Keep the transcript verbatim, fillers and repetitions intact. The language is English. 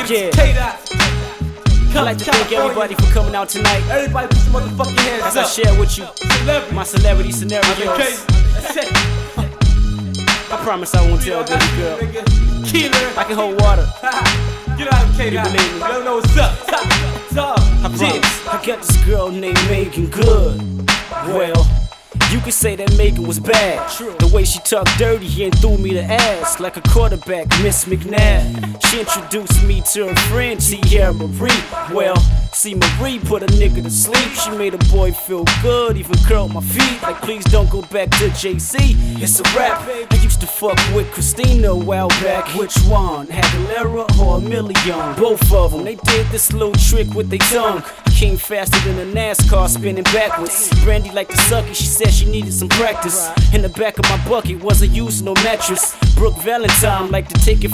Yeah. K-Dot. I'd like to thank everybody for coming out tonight. Everybody put your motherfucking hands As up. I share with you Celebrity. my celebrity scenarios. That's it. I promise I won't tell baby girl. Killer. I can hold water. Get out of K-Dot. You believe me? Let them know what's up. What's up? I promise. I got this girl named Megan Good. Well, you could say that Megan was bad. The way she talked dirty and threw me the ass like a quarterback, Miss McNabb. She introduced me to her friend Tierra Marie. Well, see Marie put a nigga to sleep. She made a boy feel good, even curled my feet. Like please don't go back to J C. It's a rap. I used to fuck with Christina a while back. Which one? Aguilera or a million? Both of them. They did this little trick with their tongue. I came faster than a NASCAR spinning backwards. Brandy like to suck it. She said she needed some practice. In the back of my bucket wasn't using no mattress. Brooke Valentine like to take it